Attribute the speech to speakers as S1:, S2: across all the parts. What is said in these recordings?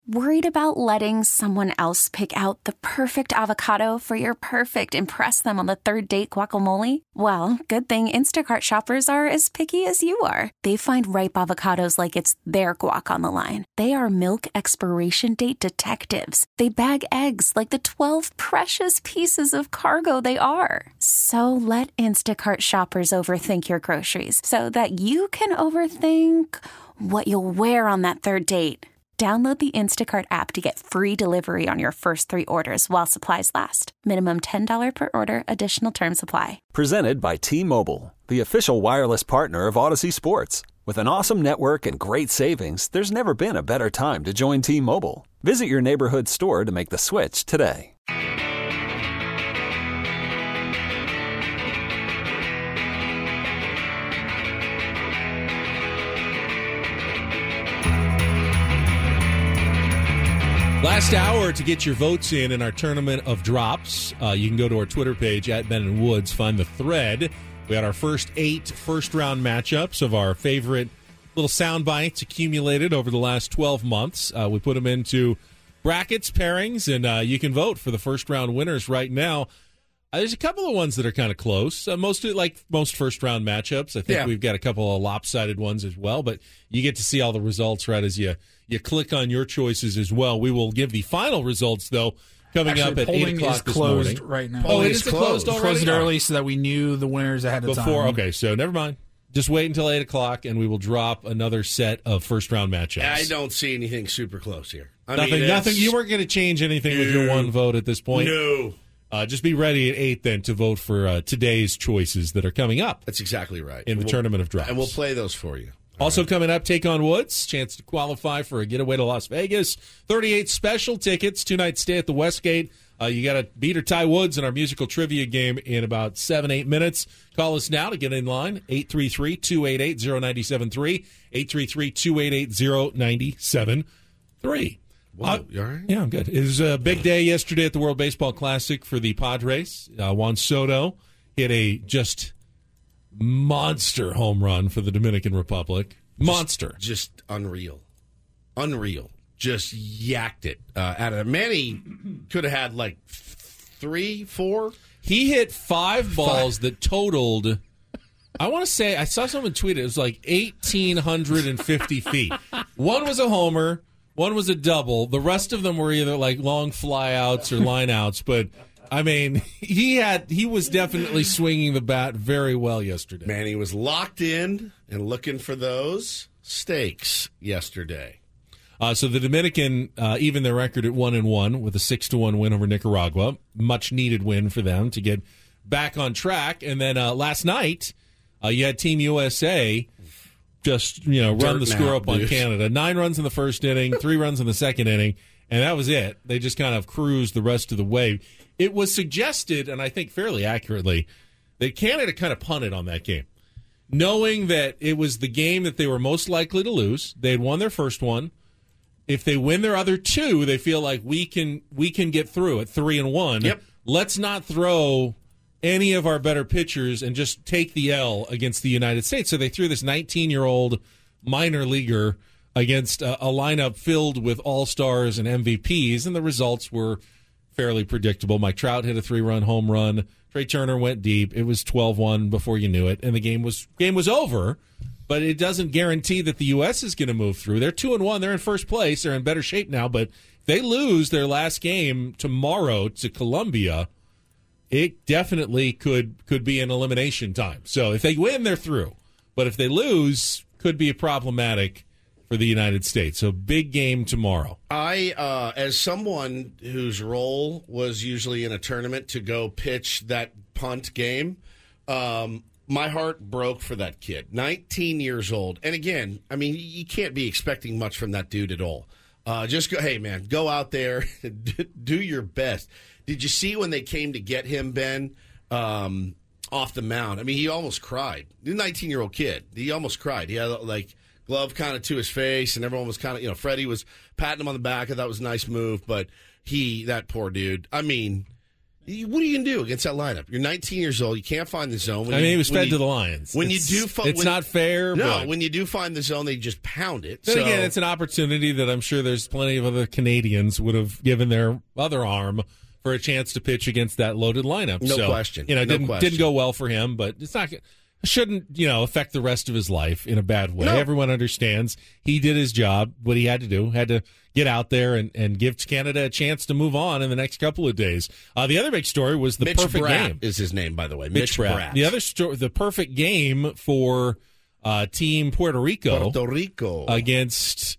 S1: Worried about letting someone else pick out the perfect avocado for your perfect impress them on the third date guacamole? Well, good thing Instacart shoppers are as picky as you are. They find ripe avocados like it's their guac on the line. They are milk expiration date detectives. They bag eggs like the 12 precious pieces of cargo they are. So let Instacart shoppers overthink your groceries so that you can overthink what you'll wear on that third date. Download the Instacart app to get free delivery on your first 3 orders while supplies last. Minimum $10 per order. Additional terms apply.
S2: Presented by T-Mobile, the official wireless partner of Odyssey Sports. With an awesome network and great savings, there's never been a better time to join T-Mobile. Visit your neighborhood store to make the switch today.
S3: Last hour to get your votes in our tournament of drops. You can go to our Twitter page at Ben and Woods, find the thread. We had our first 8 first-round matchups of our favorite little sound bites accumulated over the last 12 months. We put them into brackets, pairings, and you can vote for the first-round winners right now. There's a couple of ones that are kind of close. Mostly like most first-round matchups. I think we've got a couple of lopsided ones as well, but you get to see all the results right as you click on your choices as well. We will give the final results, though, coming up at 8 o'clock this morning.
S4: Right now.
S3: Oh, it is closed already?
S4: Closed early so that we knew the winners ahead of time.
S3: Okay, so never mind. Just wait until 8 o'clock, and we will drop another set of first-round matchups.
S5: I don't see anything super close here.
S3: Nothing. You weren't going to change anything with your one vote at this point?
S5: No.
S3: Just be ready at 8 then to vote for today's choices that are coming up.
S5: That's exactly right.
S3: In the tournament of drops.
S5: And we'll play those for you.
S3: Also coming up, Take on Woods, chance to qualify for a getaway to Las Vegas. 38 special tickets, 2-night stay at the Westgate. You got to beat or tie Woods in our musical trivia game in about 7-8 minutes. Call us now to get in line, 833-288-0973, 833-288-0973.
S5: Whoa, you all right?
S3: Yeah, I'm good. It was a big day yesterday at the World Baseball Classic for the Padres. Juan Soto hit a just monster home run for the Dominican Republic. Monster.
S5: Just unreal. Just yacked it out of Manny could have had like 3, 4.
S3: He hit 5 balls that totaled, I want to say, I saw someone tweet it was like 1,850 feet. One was a homer, one was a double. The rest of them were either like long flyouts or lineouts, but I mean, he was definitely swinging the bat very well yesterday.
S5: Manny was locked in and looking for those stakes yesterday.
S3: So the Dominican even their record at 1-1 with a 6-1 win over Nicaragua. Much needed win for them to get back on track. And then last night you had Team USA just run the score up on Canada. 9 runs in the first inning, 3 runs in the second inning, and that was it. They just kind of cruised the rest of the way. It was suggested, and I think fairly accurately, that Canada kind of punted on that game, knowing that it was the game that they were most likely to lose. They had won their first one. If they win their other 2, they feel like we can get through at 3-1.
S5: Yep.
S3: Let's not throw any of our better pitchers and just take the L against the United States. So they threw this 19-year-old minor leaguer against a lineup filled with all-stars and MVPs, and the results were fairly predictable. Mike Trout hit a 3-run home run. Trey Turner went deep. It was 12-1 before you knew it, and the game was over. But it doesn't guarantee that the U.S. is going to move through. They're 2-1. They're in first place. They're in better shape now. But if they lose their last game tomorrow to Colombia, it definitely could be an elimination time. So if they win, they're through. But if they lose, could be problematic for the United States. So big game tomorrow.
S5: I, as someone whose role was usually in a tournament to go pitch that punt game, my heart broke for that kid. 19 years old. And again, I mean, you can't be expecting much from that dude at all. Just go, hey, man, go out there, do your best. Did you see when they came to get him, Ben, off the mound? I mean, he almost cried. He's a 19-year-old kid. He almost cried. He had, like, glove kind of to his face, and everyone was kind of, Freddie was patting him on the back. I thought it was a nice move, but that poor dude, I mean, What are you going to do against that lineup? You're 19 years old. You can't find the zone.
S3: He was fed to the Lions. It's not fair.
S5: No,
S3: but
S5: when you do find the zone, they just pound it.
S3: Then again, it's an opportunity that I'm sure there's plenty of other Canadians would have given their other arm for a chance to pitch against that loaded lineup.
S5: No question.
S3: Didn't go well for him, but it's not. Shouldn't affect the rest of his life in a bad way.
S5: No.
S3: Everyone understands he did his job, what he had to do, had to get out there and give Canada a chance to move on in the next couple of days. The other big story was the
S5: Mitch
S3: perfect
S5: Bratt
S3: game.
S5: Is his name, by the way? Mitch Bratt.
S3: The other story, the perfect game for Team Puerto Rico against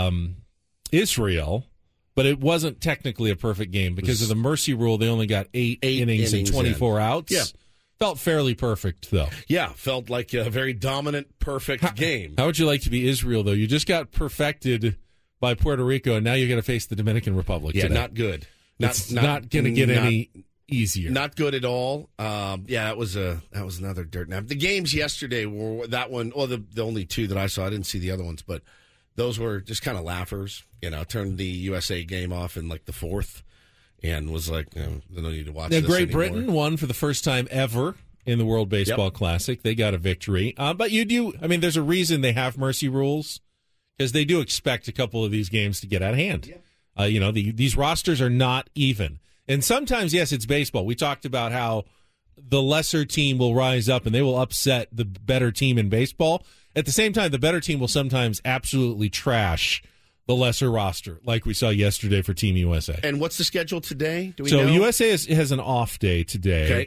S3: Israel. But it wasn't technically a perfect game because of the mercy rule. They only got eight innings and 24 outs.
S5: Yeah.
S3: Felt fairly perfect, though.
S5: Yeah, felt like a very dominant, perfect game.
S3: How would you like to be Israel, though? You just got perfected by Puerto Rico, and now you're going to face the Dominican Republic today.
S5: Not good.
S3: It's not going to get any easier.
S5: Not good at all. That was another dirt nap. The games yesterday were that one, or the only two that I saw. I didn't see the other ones, but those were just kind of laughers. Turned the USA game off in like the fourth. And was like, no need to watch this
S3: Great
S5: anymore.
S3: Britain won for the first time ever in the World Baseball Classic. They got a victory. But there's a reason they have mercy rules, because they do expect a couple of these games to get out of hand. Yeah. These rosters are not even. And sometimes, yes, it's baseball. We talked about how the lesser team will rise up and they will upset the better team in baseball. At the same time, the better team will sometimes absolutely trash the lesser roster, like we saw yesterday for Team USA.
S5: And what's the schedule today? Do we know?
S3: USA has an off day today.
S5: Okay.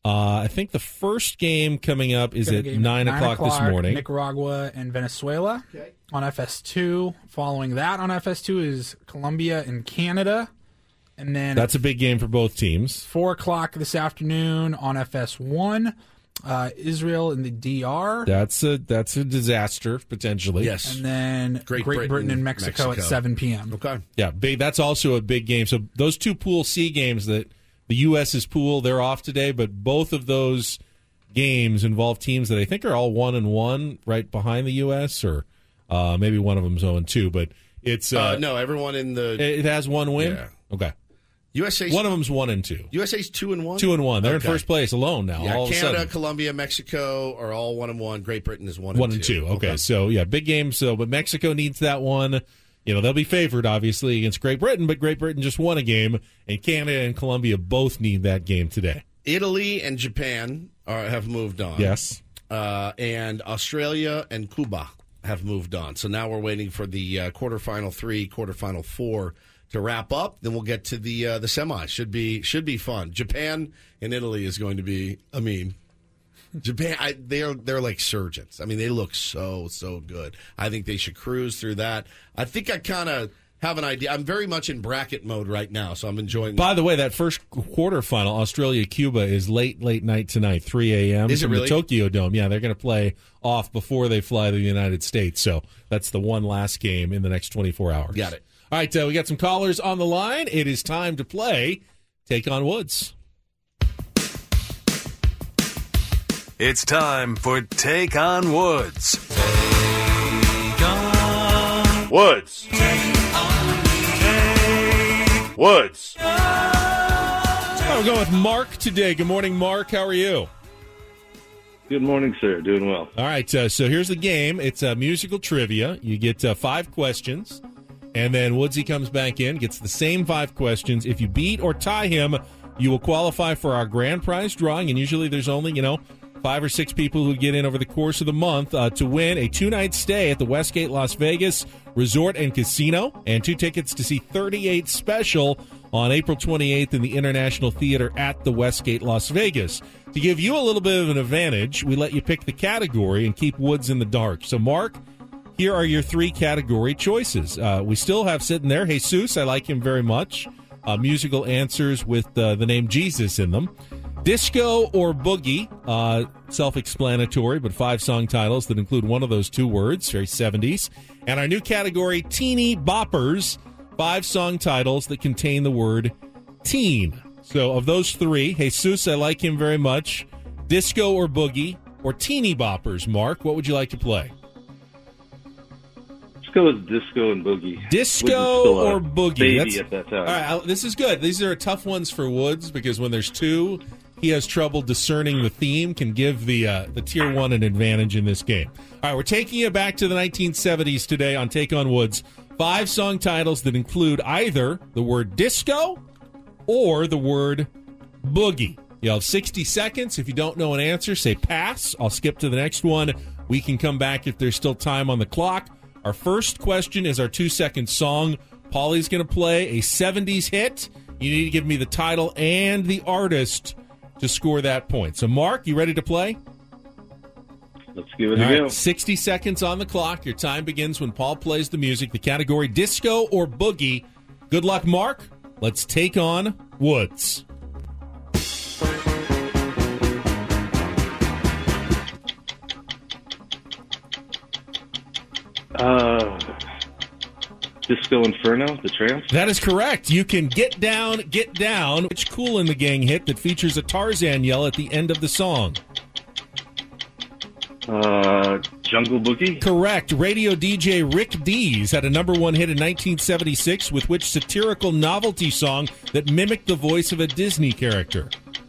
S3: I think the first game coming up is at 9 o'clock this morning.
S4: Nicaragua and Venezuela on FS2. Following that on FS2 is Colombia and Canada. And then
S3: that's a big game for both teams.
S4: 4 o'clock this afternoon on FS1. Israel and the DR.
S3: That's a disaster, potentially.
S5: Yes.
S4: And then Great Britain and Mexico at 7 p.m.
S5: Okay.
S3: Yeah, that's also a big game. So those two Pool C games that the U.S.'s pool, they're off today, but both of those games involve teams that I think are all 1-1 right behind the U.S., or maybe one of them's 0-2, but it's...
S5: no, everyone in the...
S3: It has one win?
S5: Yeah.
S3: Okay.
S5: USA's
S3: one of them's 1-2.
S5: USA's 2-1?
S3: 2-1. They're in first place alone now.
S5: Yeah,
S3: all
S5: Canada,
S3: of a sudden.
S5: Colombia, Mexico are all 1-1. Great Britain is 1-2.
S3: 1-2. Okay, so big game. So, but Mexico needs that one. They'll be favored obviously against Great Britain, but Great Britain just won a game, and Canada and Colombia both need that game today.
S5: Italy and Japan have moved on.
S3: Yes,
S5: and Australia and Cuba have moved on. So now we're waiting for the quarterfinal 3, quarterfinal 4. To wrap up, then we'll get to the semis. Should be fun. Japan and Italy is going to be. Japan. They're like surgeons. They look so good. I think they should cruise through that. I think I kind of have an idea. I'm very much in bracket mode right now, so I'm enjoying.
S3: By the way, that first quarterfinal, Australia-Cuba, is late night tonight, 3 a.m.
S5: Is it
S3: from
S5: really?
S3: The Tokyo Dome. Yeah, they're going to play off before they fly to the United States. So that's the one last game in the next 24 hours.
S5: Got it.
S3: All right, we got some callers on the line. It is time to play Take on Woods.
S6: It's time for Take on Woods. Take on Woods. Take on Woods.
S3: We're going with Mark today. Good morning, Mark. How are you?
S7: Good morning, sir. Doing well.
S3: All right, so here's the game. It's musical trivia. You get 5 questions. And then Woodsy comes back in, gets the same 5 questions. If you beat or tie him, you will qualify for our grand prize drawing. And usually there's only, 5 or 6 people who get in over the course of the month to win a 2-night stay at the Westgate Las Vegas Resort and Casino and 2 tickets to see 38 Special on April 28th in the International Theater at the Westgate Las Vegas. To give you a little bit of an advantage, we let you pick the category and keep Woods in the dark. So, Mark, here are your 3 category choices. We still have sitting there Jesus. I like him very much. Musical answers with the name Jesus in them. Disco or boogie, self-explanatory, but 5 song titles that include one of those 2 words, very 70s. And our new category, teeny boppers, 5 song titles that contain the word teen. So of those 3, Jesus, I like him very much. Disco or boogie, or teeny boppers. Mark, what would you like to play?
S7: go with disco and boogie.
S3: Disco or boogie?
S7: Baby at that time.
S3: All right, this is good. These are tough ones for Woods because when there's two, he has trouble discerning the theme. Can give the Tier 1 an advantage in this game. All right, we're taking you back to the 1970s today on Take on Woods. 5 song titles that include either the word disco or the word boogie. You have 60 seconds. If you don't know an answer, say pass. I'll skip to the next one. We can come back if there's still time on the clock. Our first question is our 2-second song. Paulie's going to play a 70s hit. You need to give me the title and the artist to score that point. So, Mark, you ready to play?
S7: Let's give it a go.
S3: 60 seconds on the clock. Your time begins when Paul plays the music. The category disco or boogie. Good luck, Mark. Let's take on Woods.
S7: Disco Inferno, the Tramps.
S3: That is correct. You can Get Down, which Kool and the Gang hit that features a Tarzan yell at the end of the song.
S7: Jungle Boogie.
S3: Correct. Radio DJ Rick Dees had a number 1 hit in 1976 with which satirical novelty song that mimicked the voice of a Disney character?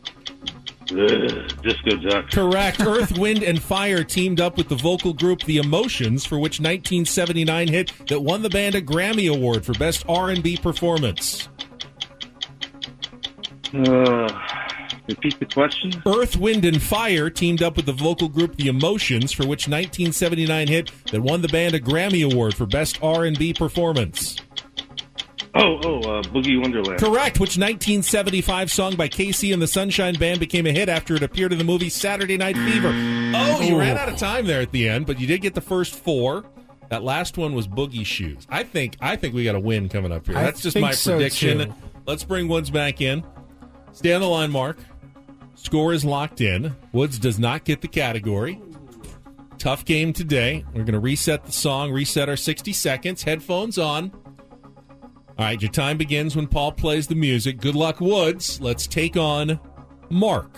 S7: Disco Duck.
S3: Correct. Earth, Wind, and Fire teamed up with the vocal group The Emotions for which 1979 hit that won the band a Grammy Award for Best R&B Performance?
S7: Repeat the question.
S3: Earth, Wind, and Fire teamed up with the vocal group The Emotions for which 1979 hit that won the band a Grammy Award for Best R&B Performance?
S7: Boogie Wonderland.
S3: Correct. Which 1975 song by Casey and the Sunshine Band became a hit after it appeared in the movie Saturday Night Fever? You ran out of time there at the end, but you did get the first 4. That last one was Boogie Shoes. I think we got a win coming up here. That's just my prediction.
S4: Too.
S3: Let's bring Woods back in. Stay on the line, Mark. Score is locked in. Woods does not get the category. Tough game today. We're going to reset the song, reset our 60 seconds. Headphones on. All right, your time begins when Paul plays the music. Good luck, Woods. Let's take on Mark.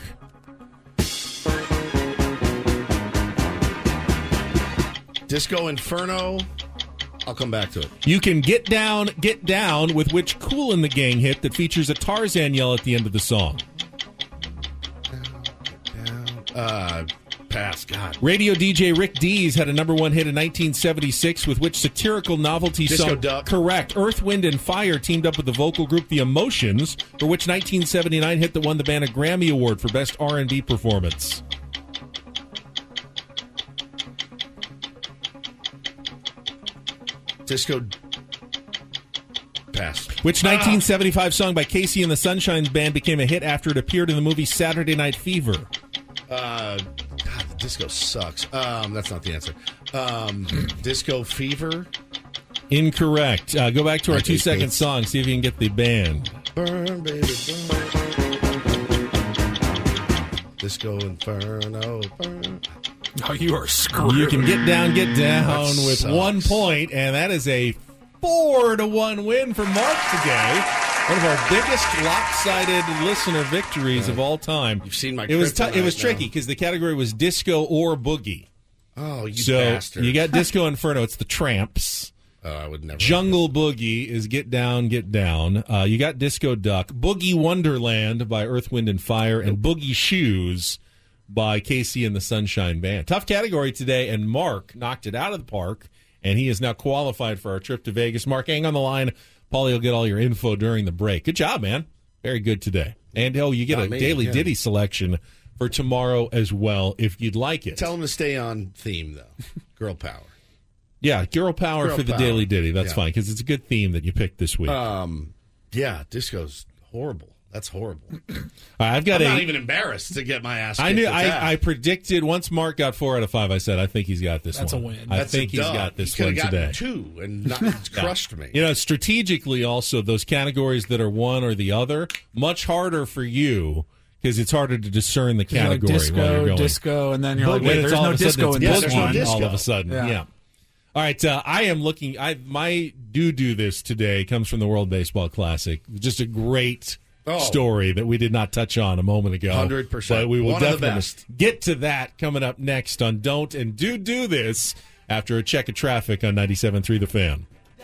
S5: Disco Inferno. I'll come back to it.
S3: You can Get Down, with which Kool and the Gang hit that features a Tarzan yell at the end of the song?
S5: Pass. God.
S3: Radio DJ Rick Dees had a number 1 hit in 1976 with which satirical novelty
S5: Disco
S3: song?
S5: Duck.
S3: Correct. Earth, Wind, and Fire teamed up with the vocal group The Emotions for which 1979 hit that won the band a Grammy Award for Best R&B Performance?
S5: Disco. Pass.
S3: Which 1975 song by Casey and the Sunshine Band became a hit after it appeared in the movie Saturday Night Fever?
S5: God, the disco sucks. That's not the answer. Disco Fever.
S3: Incorrect. Go back to our 2-second song. See if you can get the band.
S5: Burn, baby, burn. Disco Inferno. Burn.
S4: Oh, you are screwed.
S3: You can Get Down, with
S5: sucks.
S3: 1 point, and that is a 4-1 win for Mark today. One of our biggest lopsided listener victories of all time.
S5: You've seen my.
S3: It was tricky because the category was disco or boogie.
S5: Oh, you
S3: so
S5: bastard!
S3: You got Disco Inferno. It's the Tramps.
S5: Oh, I would never.
S3: Jungle Boogie is Get Down. You got Disco Duck. Boogie Wonderland by Earth, Wind, and Fire, and Boogie Shoes by Casey and the Sunshine Band. Tough category today, and Mark knocked it out of the park, and he is now qualified for our trip to Vegas. Mark, hang on the line. Paulie will get all your info during the break. Good job, man. Very good today. And, you get a Daily Ditty selection for tomorrow as well, if you'd like it.
S5: Tell him to stay on theme, though. Girl power.
S3: Yeah, Girl Power for the Daily Ditty. That's fine, because it's a good theme that you picked this week.
S5: Yeah, disco's horrible. That's horrible.
S3: I'm
S5: not even embarrassed to get my ass kicked.
S3: I predicted once Mark got 4 out of 5. I said I think he's got this.
S4: That's
S3: one.
S4: a win.
S3: I think he's got this one today.
S5: 2 and not crushed me.
S3: Strategically, also those categories that are one or the other, much harder for you because it's harder to discern the category.
S4: Like disco, and then you're like, wait, there's no disco in this one.
S3: All of a sudden, yeah. All right, I am looking. My do this today comes from the World Baseball Classic. Just a great story that we did not touch on a moment ago.
S5: 100%.
S3: But we will definitely get to that coming up next on Don't and Do This. after a check of traffic on 97.3 The Fan.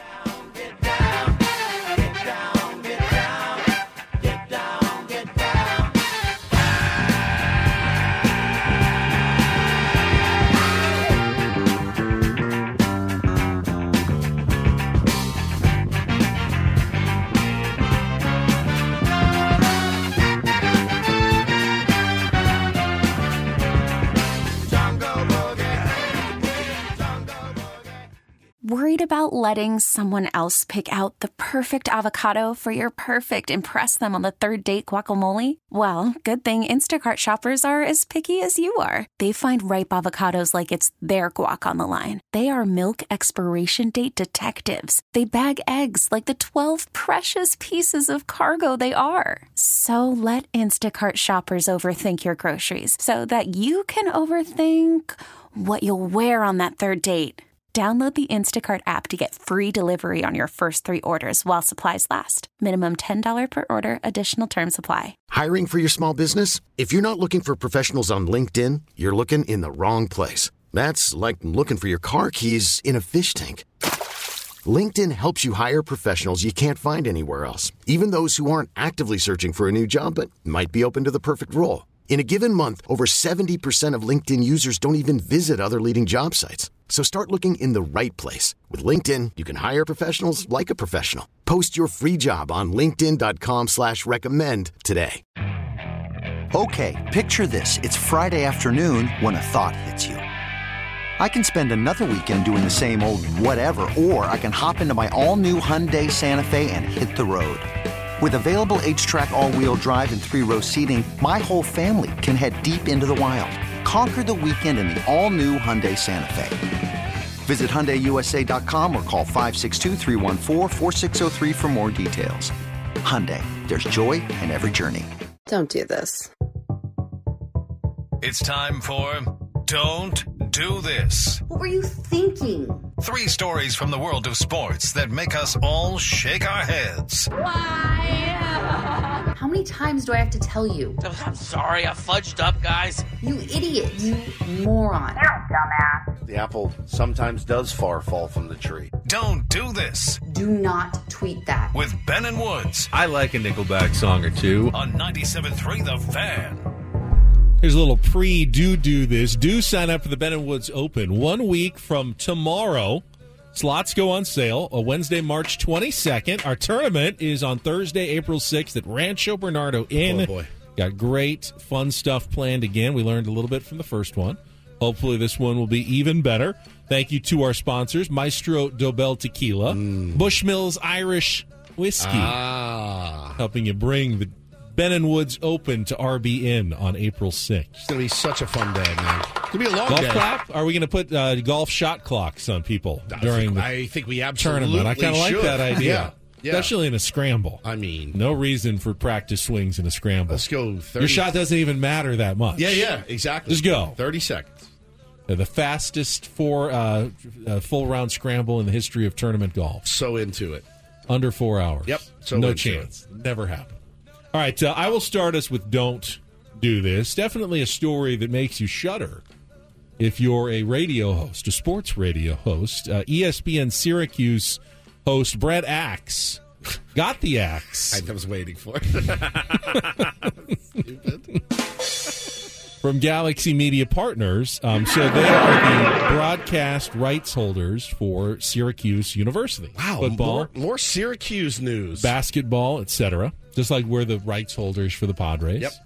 S1: Worried about letting someone else pick out the perfect avocado for your perfect impress them on the third date guacamole? Well, good thing Instacart shoppers are as picky as you are. They find ripe avocados like it's their guac on the line. They are milk expiration date detectives. They bag eggs like the 12 precious pieces of cargo they are. So let Instacart shoppers overthink your groceries so that you can overthink what you'll wear on that third date. Download the Instacart app to get free delivery on your first 3 orders while supplies last. Minimum $10 per order. Additional terms apply.
S8: Hiring for your small business? If you're not looking for professionals on LinkedIn, you're looking in the wrong place. That's like looking for your car keys in a fish tank. LinkedIn helps you hire professionals you can't find anywhere else, even those who aren't actively searching for a new job but might be open to the perfect role. In a given month, over 70% of LinkedIn users don't even visit other leading job sites. So start looking in the right place. With LinkedIn, you can hire professionals like a professional. Post your free job on linkedin.com/recommend today.
S9: Okay, picture this. It's Friday afternoon when a thought hits you. I can spend another weekend doing the same old whatever, or I can hop into my all-new Hyundai Santa Fe and hit the road. With available H-Track all-wheel drive and 3-row seating, my whole family can head deep into the wild. Conquer the weekend in the all-new Hyundai Santa Fe. Visit HyundaiUSA.com or call 562-314-4603 for more details. Hyundai, there's joy in every journey.
S10: Don't do this.
S6: It's time for Don't Do This.
S10: What were you thinking?
S6: 3 stories from the world of sports that make us all shake our heads.
S10: Why? How many times do I have to tell you?
S11: I'm sorry, I fudged up, guys.
S10: You idiot. You moron.
S12: You're a dumbass. The apple sometimes does fall from the tree.
S6: Don't do this.
S10: Do not tweet that.
S6: With Ben and Woods.
S3: I like a Nickelback song or two.
S6: On 97.3 The Fan.
S3: Here's a little do this. Do sign up for the Ben & Woods Open. 1 week from tomorrow. Slots go on sale Wednesday, March 22nd. Our tournament is on Thursday, April 6th at Rancho Bernardo Inn.
S5: Oh, boy.
S3: Got great, fun stuff planned again. We learned a little bit from the first one. Hopefully this one will be even better. Thank you to our sponsors, Maestro Dobel Tequila, Bushmills Irish Whiskey, helping you bring the Ben & Woods Open to RBN on April 6th.
S5: It's going to be such a fun day, man. It's going to be a long
S3: golf
S5: day.
S3: Clap? Are we going to put golf shot clocks on people during
S5: I think we absolutely
S3: tournament? I kind of like that idea.
S5: Yeah.
S3: Especially in a scramble.
S5: I mean,
S3: no reason for practice swings in a scramble.
S5: Let's go 30.
S3: Your shot doesn't even matter that much.
S5: Yeah, exactly.
S3: Just go.
S5: 30 seconds.
S3: The fastest full round scramble in the history of tournament golf.
S5: So into it.
S3: Under 4 hours.
S5: Yep. So
S3: no chance. Never happened. All right, I will start us with Don't Do This. Definitely a story that makes you shudder if you're a radio host, a sports radio host. ESPN Syracuse host Brett Axe got the axe.
S5: I was waiting for it. Stupid.
S3: From Galaxy Media Partners. So they are the broadcast rights holders for Syracuse University.
S5: Wow.
S3: Football.
S5: More Syracuse news.
S3: Basketball, etc. Just like we're the rights holders for the Padres.
S5: Yep.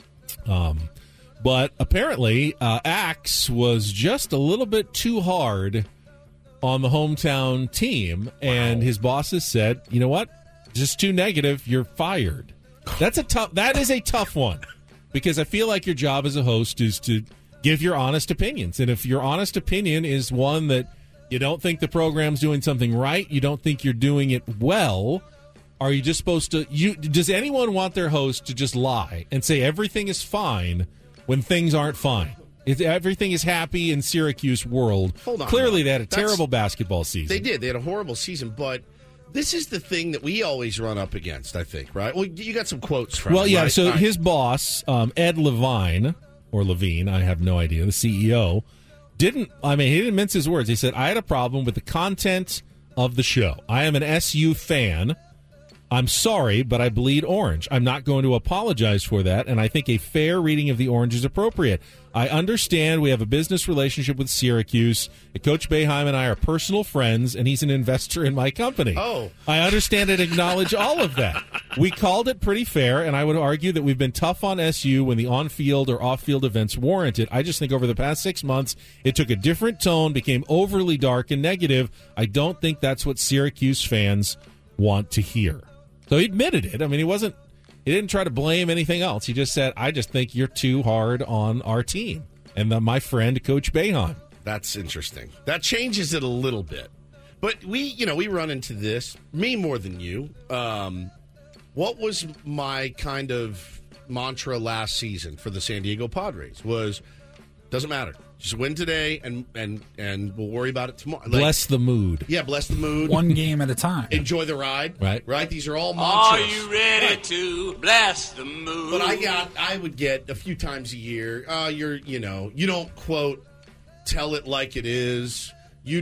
S3: But apparently, Axe was just a little bit too hard on the hometown team, and his bosses said, "You know what? Just too negative. You're fired." That is a tough one, because I feel like your job as a host is to give your honest opinions, and if your honest opinion is one that you don't think the program's doing something right, you don't think you're doing it well. Are you just supposed to? Does anyone want their host to just lie and say everything is fine when things aren't fine? Everything is happy in Syracuse world.
S5: Hold on.
S3: Clearly, they had a terrible basketball season.
S5: They did. They had a horrible season, but this is the thing that we always run up against, I think, right? Well, you got some quotes from him,
S3: yeah,
S5: right?
S3: so his boss, Ed Levine, or Levine, I have no idea, the CEO, he didn't mince his words. He said, I had a problem with the content of the show. I am an SU fan. I'm sorry, but I bleed orange. I'm not going to apologize for that, and I think a fair reading of the orange is appropriate. I understand we have a business relationship with Syracuse. Coach Boeheim and I are personal friends, and he's an investor in my company.
S5: Oh.
S3: I understand and acknowledge all of that. We called it pretty fair, and I would argue that we've been tough on SU when the on-field or off-field events warrant it. I just think over the past 6 months, it took a different tone, became overly dark and negative. I don't think that's what Syracuse fans want to hear. So he admitted it. I mean, he didn't try to blame anything else. He just said, I just think you're too hard on our team and my friend, Coach Boeheim.
S5: That's interesting. That changes it a little bit. But we run into this, me more than you. What was my kind of mantra last season for the San Diego Padres was, doesn't matter. Just win today, and we'll worry about it tomorrow.
S3: Bless the mood.
S5: Yeah, bless the mood.
S4: One game at a time.
S5: Enjoy the ride.
S3: Right.
S5: These are all mantras.
S11: Are you ready to bless the mood?
S5: But I would get a few times a year. You don't quote, tell it like it is. You're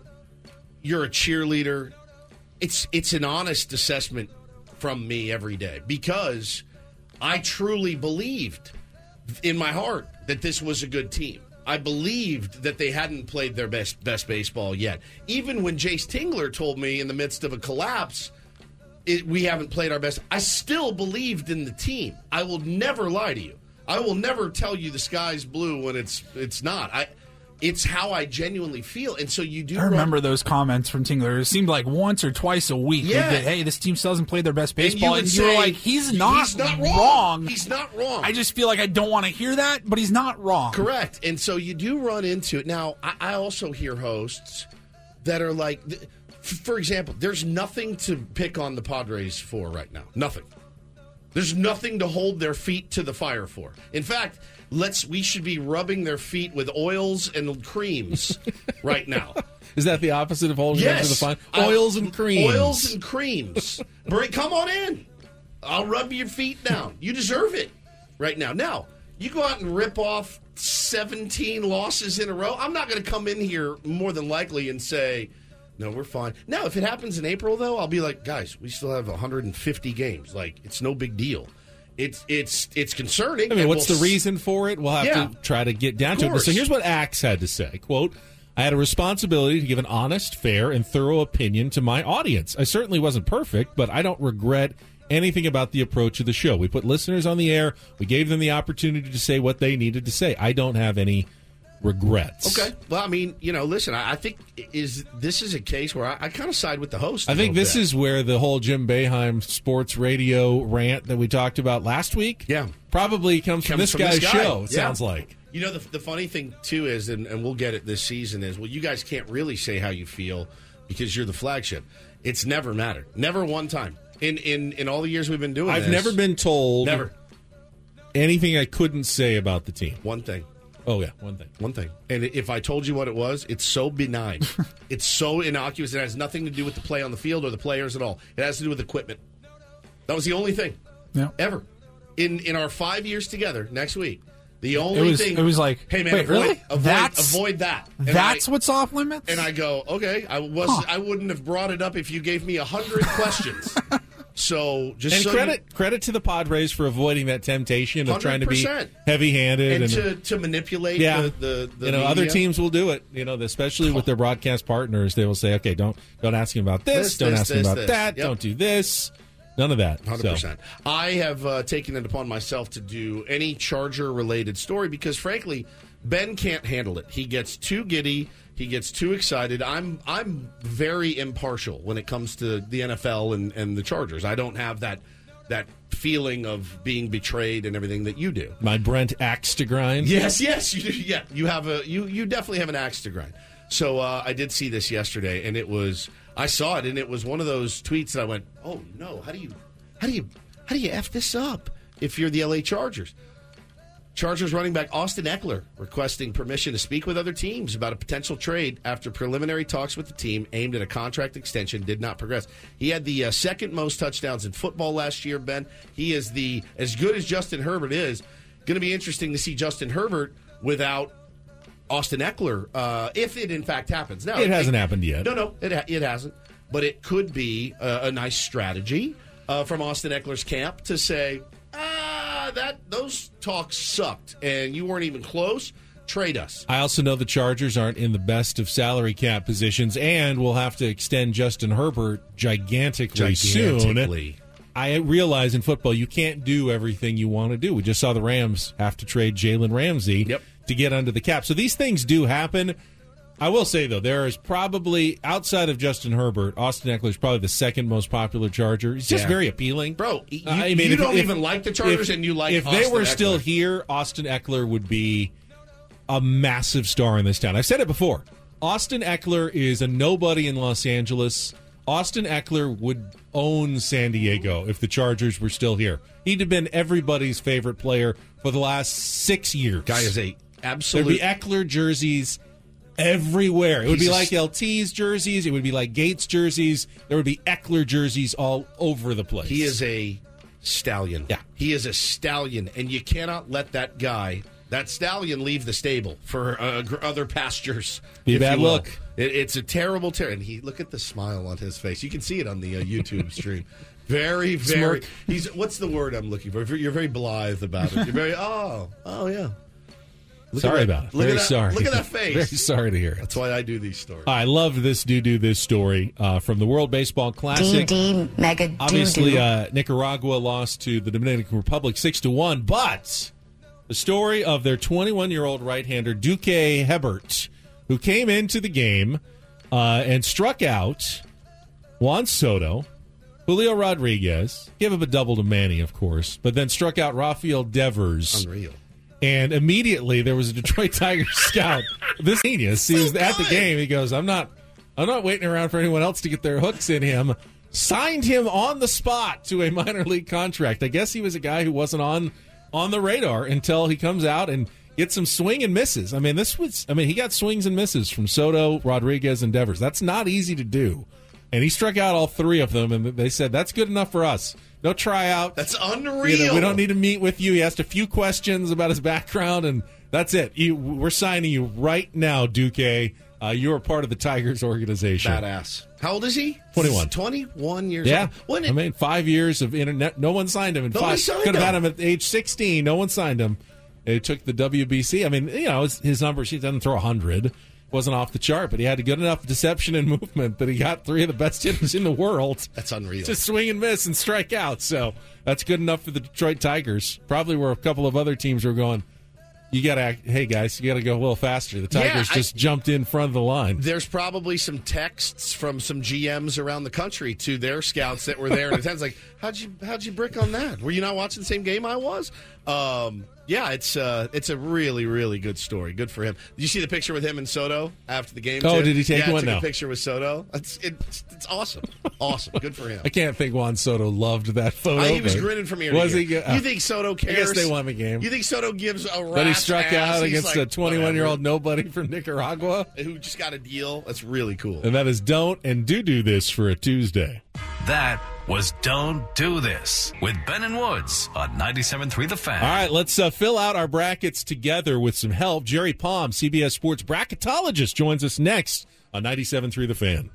S5: a cheerleader. It's an honest assessment from me every day because I truly believed in my heart that this was a good team. I believed that they hadn't played their best baseball yet. Even when Jace Tingler told me in the midst of a collapse, we haven't played our best, I still believed in the team. I will never lie to you. I will never tell you the sky's blue when it's not. It's how I genuinely feel. And so you do.
S4: I remember those comments from Tingler. It seemed like once or twice a week.
S5: Yeah.
S4: That, hey, this team still hasn't played their best baseball.
S5: And
S4: you were like, he's not wrong.
S5: He's not wrong.
S4: I just feel like I don't want to hear that, but he's not wrong.
S5: Correct. And so you do run into it. Now, I also hear hosts that are like, for example, there's nothing to pick on the Padres for right now. Nothing. There's nothing to hold their feet to the fire for. In fact, we should be rubbing their feet with oils and creams right now.
S3: Is that the opposite of holding them to the fire? Oils and creams.
S5: Oils and creams. Come on in. I'll rub your feet down. You deserve it right now. Now, you go out and rip off 17 losses in a row. I'm not going to come in here more than likely and say, no, we're fine. Now, if it happens in April, though, I'll be like, guys, we still have 150 games. Like, it's no big deal. It's concerning.
S3: I mean, what's the reason for it? We'll have to try to get down to it. So here's what Axe had to say. Quote, I had a responsibility to give an honest, fair, and thorough opinion to my audience. I certainly wasn't perfect, but I don't regret anything about the approach of the show. We put listeners on the air. We gave them the opportunity to say what they needed to say. I don't have any regrets.
S5: Okay. Well, I mean, listen, I think this is a case where I kind of side with the host.
S3: I think this is where the whole Jim Boeheim sports radio rant that we talked about last week probably comes from this guy's show, it sounds like.
S5: The funny thing, too, is, and we'll get it this season, is, well, you guys can't really say how you feel because you're the flagship. It's never mattered. Never one time. In all the years we've been doing
S3: I've never been told anything I couldn't say about the team.
S5: One thing.
S3: Oh, yeah, one thing.
S5: And if I told you what it was, it's so benign. It's so innocuous. It has nothing to do with the play on the field or the players at all. It has to do with equipment. That was the only thing ever. In our 5 years together next week, the only thing.
S4: It was like,
S5: hey, man,
S4: wait, really?
S5: Avoid that. And
S4: that's what's off limits?
S5: And I go, okay, I wouldn't have brought it up if you gave me 100 questions. So just
S3: credit to the Padres for avoiding that temptation of 100%. Trying to be heavy-handed
S5: and to manipulate the
S3: other teams will do it. Especially with their broadcast partners, they will say, okay, don't ask him about this, don't ask him about that, don't do this. None of that.
S5: 100%.
S3: So.
S5: I have taken it upon myself to do any Charger-related story because, frankly, Ben can't handle it. He gets too giddy. He gets too excited. I'm very impartial when it comes to the NFL and the Chargers. I don't have that feeling of being betrayed and everything that you do.
S3: My Brent axe to grind.
S5: Yes, you do. Yeah, you definitely have an axe to grind. So I did see this yesterday, and I saw it, and it was one of those tweets that I went, oh no, how do you F this up if you're the LA Chargers? Chargers running back Austin Eckler requesting permission to speak with other teams about a potential trade after preliminary talks with the team aimed at a contract extension did not progress. He had the second most touchdowns in football last year, Ben. He is as good as Justin Herbert is. Going to be interesting to see Justin Herbert without Austin Eckler, if it in fact happens. No,
S3: it hasn't happened yet.
S5: No, it hasn't. But it could be a nice strategy from Austin Eckler's camp to say, those talks sucked, and you weren't even close. Trade us.
S3: I also know the Chargers aren't in the best of salary cap positions, and will have to extend Justin Herbert gigantically soon. I realize in football you can't do everything you want to do. We just saw the Rams have to trade Jalen Ramsey to get under the cap. So these things do happen. I will say, though, there is probably, outside of Justin Herbert, Austin Eckler is probably the second most popular Charger. He's just very appealing.
S5: Bro, you don't even like the Chargers, and you like Austin
S3: If they were
S5: Eckler.
S3: still here, Austin Eckler would be a massive star in this town. I've said it before. Austin Eckler is a nobody in Los Angeles. Austin Eckler would own San Diego if the Chargers were still here. He'd have been everybody's favorite player for the last 6 years.
S5: Guy is a absolute...
S3: There'd be Eckler jerseys everywhere. It would be like LT's jerseys. It would be like Gates jerseys. There would be Eckler jerseys all over the place.
S5: He is a stallion.
S3: Yeah.
S5: He is a stallion, and you cannot let that guy... That stallion leave the stable for other pastures.
S3: Be a bad look.
S5: It's a terrible and look at the smile on his face. You can see it on the YouTube stream. Very, very. What's the word I'm looking for? You're very blithe about it. You're very. Oh yeah.
S3: Sorry about it. Very sorry.
S5: Look at that face.
S3: Very sorry to hear it.
S5: That's why I do these stories.
S3: I love this do this story from the World Baseball Classic. Obviously, Nicaragua lost to the Dominican Republic 6-1, but the story of their 21-year-old right-hander, Duque Hebert, who came into the game and struck out Juan Soto, Julio Rodriguez, gave up a double to Manny, of course, but then struck out Rafael Devers.
S5: Unreal.
S3: And immediately there was a Detroit Tigers scout. This genius, he was at the game. He goes, I'm not waiting around for anyone else to get their hooks in him. Signed him on the spot to a minor league contract. I guess he was a guy who wasn't on the radar until he comes out and gets some swing and misses. He got swings and misses from Soto, Rodriguez, and Devers. That's not easy to do. And he struck out all three of them, and they said, that's good enough for us. No tryout.
S5: That's unreal.
S3: We don't need to meet with you. He asked a few questions about his background, and that's it. We're signing you right now, Duque. You are part of the Tigers organization.
S5: Badass. How old is he?
S3: 21.
S5: 21 years old.
S3: Yeah. 5 years of internet. No one signed him. Could have had him at age 16. No one signed him. It took the WBC. His numbers, he doesn't throw 100. Wasn't off the chart, but he had a good enough deception and movement that he got three of the best hitters in the world.
S5: That's unreal.
S3: To swing and miss and strike out. So that's good enough for the Detroit Tigers. Probably where a couple of other teams were going, hey guys, you got to go a little faster. The Tigers just jumped in front of the line.
S5: There's probably some texts from some GMs around the country to their scouts that were there in attendance. Like, how'd you brick on that? Were you not watching the same game I was? It's a really, really good story. Good for him. Did you see the picture with him and Soto after the game?
S3: Oh,
S5: too?
S3: did he take one?
S5: Took
S3: No.
S5: a picture with Soto. It's awesome. Awesome. Good for him.
S3: I can't think Juan Soto loved that photo.
S5: He was grinning from ear to ear.
S3: Was he?
S5: You think Soto cares?
S3: I guess they won the game.
S5: You think Soto gives a rat's
S3: But he struck
S5: ass?
S3: out
S5: He's
S3: against
S5: like,
S3: a 21-year-old nobody from Nicaragua?
S5: Who just got a deal. That's really cool.
S3: And that is Don't and Do This for a Tuesday.
S6: That was Don't Do This with Ben and Woods on 97.3 The Fan.
S3: All right, let's fill out our brackets together with some help. Jerry Palm, CBS Sports bracketologist, joins us next on 97.3 The Fan.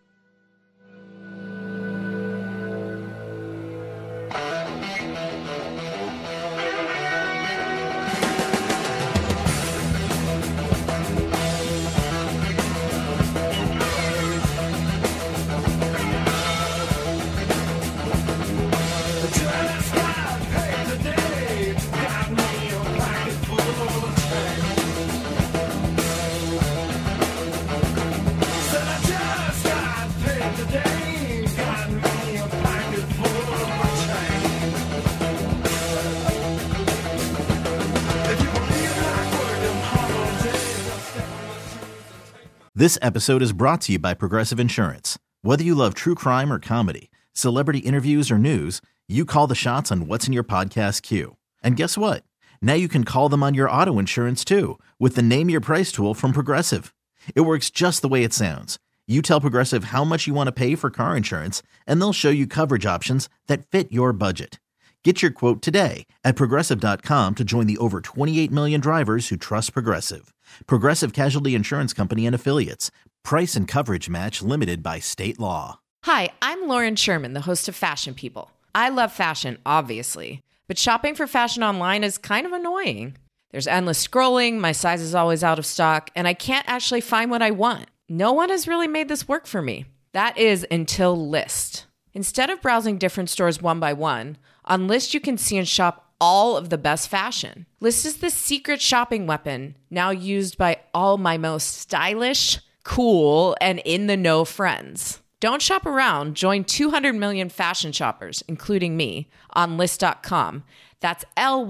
S13: This episode is brought to you by Progressive Insurance. Whether you love true crime or comedy, celebrity interviews or news, you call the shots on what's in your podcast queue. And guess what? Now you can call them on your auto insurance too with the Name Your Price tool from Progressive. It works just the way it sounds. You tell Progressive how much you want to pay for car insurance, and they'll show you coverage options that fit your budget. Get your quote today at Progressive.com to join the over 28 million drivers who trust Progressive. Progressive Casualty Insurance Company and Affiliates. Price and coverage match limited by state law.
S14: Hi, I'm Lauren Sherman, the host of Fashion People. I love fashion, obviously, but shopping for fashion online is kind of annoying. There's endless scrolling, my size is always out of stock, and I can't actually find what I want. No one has really made this work for me. That is until Lyst. Instead of browsing different stores one by one, on Lyst you can see and shop all of the best fashion. Lyst is the secret shopping weapon now used by all my most stylish, cool, and in-the-know friends. Don't shop around. Join 200 million fashion shoppers, including me, on Lyst.com. That's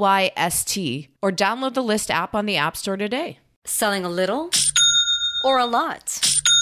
S14: Lyst, or download the Lyst app on the App Store today.
S15: Selling a little or a lot?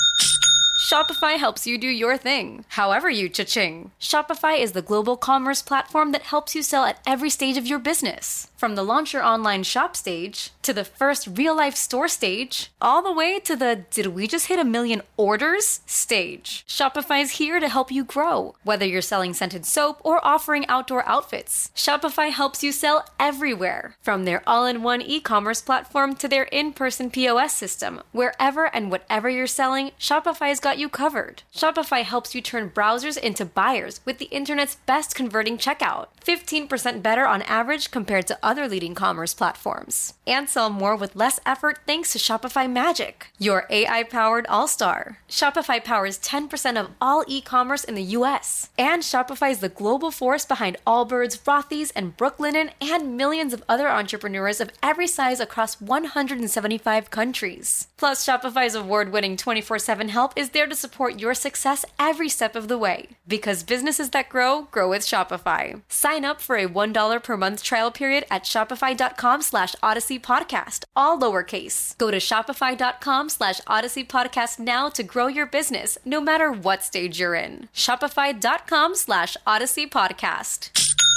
S15: Shopify helps you do your thing, however you cha-ching. Shopify is the global commerce platform that helps you sell at every stage of your business. From the launch your online shop stage, to the first real-life store stage, all the way to the did we just hit 1 million orders stage. Shopify's here to help you grow. Whether you're selling scented soap or offering outdoor outfits, Shopify helps you sell everywhere. From their all-in-one e-commerce platform to their in-person POS system, wherever and whatever you're selling, Shopify's got you covered. Shopify helps you turn browsers into buyers with the internet's best converting checkout. 15% better on average compared to other leading commerce platforms. And sell more with less effort thanks to Shopify Magic, your AI-powered all-star. Shopify powers 10% of all e-commerce in the US. And Shopify is the global force behind Allbirds, Rothy's, and Brooklinen, and millions of other entrepreneurs of every size across 175 countries. Plus, Shopify's award-winning 24/7 help is there to support your success every step of the way. Because businesses that grow, grow with Shopify. Sign up for a $1 per month trial period at shopify.com/Odyssey Podcast, all lowercase. Go to shopify.com/Odyssey Podcast now to grow your business, no matter what stage you're in. Shopify.com/Odyssey Podcast.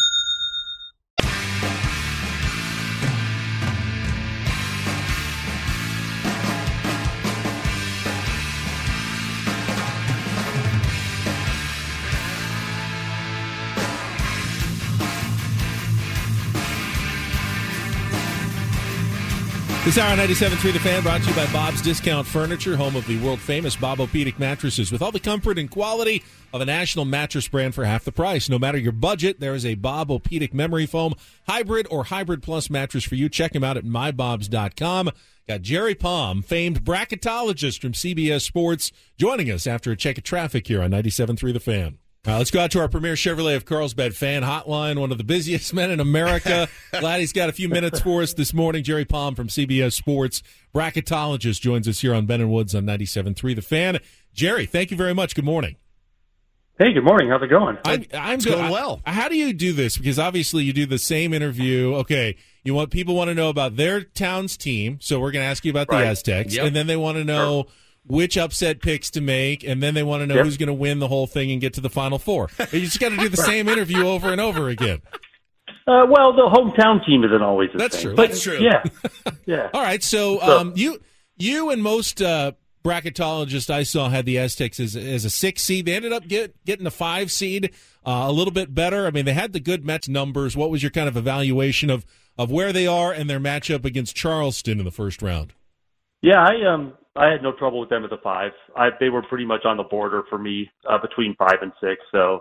S3: This hour on 97.3 The Fan brought to you by Bob's Discount Furniture, home of the world-famous Bob-O-Pedic mattresses, with all the comfort and quality of a national mattress brand for half the price. No matter your budget, there is a Bob-O-Pedic Memory Foam Hybrid or Hybrid Plus mattress for you. Check him out at mybobs.com. Got Jerry Palm, famed bracketologist from CBS Sports, joining us after a check of traffic here on 97.3 The Fan. Let's go out to our premier Chevrolet of Carlsbad fan hotline, one of the busiest men in America. Glad he's got a few minutes for us this morning. Jerry Palm from CBS Sports, bracketologist, joins us here on Ben and Woods on 97.3 The Fan. Jerry, thank you very much. Good morning.
S16: Hey, good morning. How's it going?
S3: I'm good. Going well. How do you do this? Because obviously you do the same interview. Okay, people want to know about their town's team, so we're going to ask you about the Aztecs, and then they want to know which upset picks to make, and then they want to know who's going to win the whole thing and get to the Final Four. You just got to do the same interview over and over again.
S16: Well, the hometown team isn't always the
S3: That's
S16: same.
S3: True.
S16: But
S3: That's true.
S16: Yeah. Yeah.
S3: All right, so you and most bracketologists I saw had the Aztecs as a 6 seed. They ended up getting a 5 seed, a little bit better. I mean, they had the good Mets numbers. What was your kind of evaluation of where they are and their matchup against Charleston in the first round?
S16: Yeah, I had no trouble with them as a 5. They were pretty much on the border for me between 5 and 6. So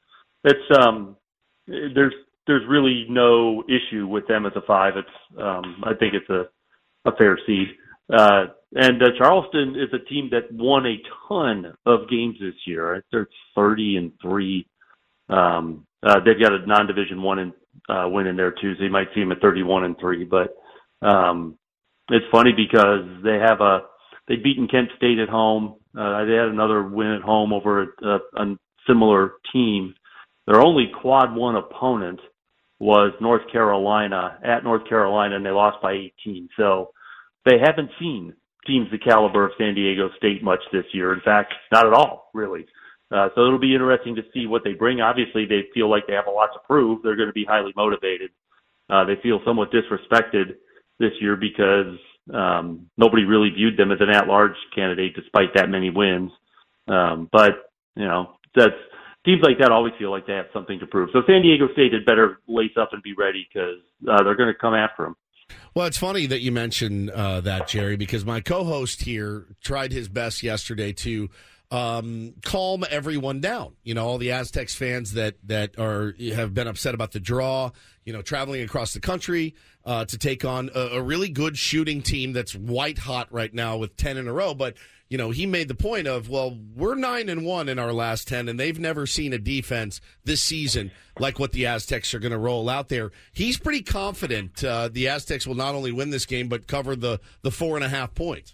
S16: there's really no issue with them as a 5. I think it's a fair seed. And Charleston is a team that won a ton of games this year. They're 30-3. They've got a non-division win in there too, so you might see them at 31-3. But it's funny because they'd beaten Kent State at home. They had another win at home over a similar team. Their only quad 1 opponent was North Carolina at North Carolina, and they lost by 18. So they haven't seen teams the caliber of San Diego State much this year. In fact, not at all, really. So it'll be interesting to see what they bring. Obviously, they feel like they have a lot to prove. They're going to be highly motivated. They feel somewhat disrespected this year because nobody really viewed them as an at-large candidate despite that many wins. But, teams like that always feel like they have something to prove. So San Diego State had better lace up and be ready because they're going to come after them.
S5: Well, it's funny that you mentioned that, Jerry, because my co-host here tried his best yesterday to calm everyone down. You know, all the Aztecs fans that have been upset about the draw, you know, traveling across the country to take on a really good shooting team that's white hot right now with 10 in a row. But, you know, he made the point of, well, we're 9-1 in our last 10, and they've never seen a defense this season like what the Aztecs are going to roll out there. He's pretty confident the Aztecs will not only win this game, but cover the 4.5 points.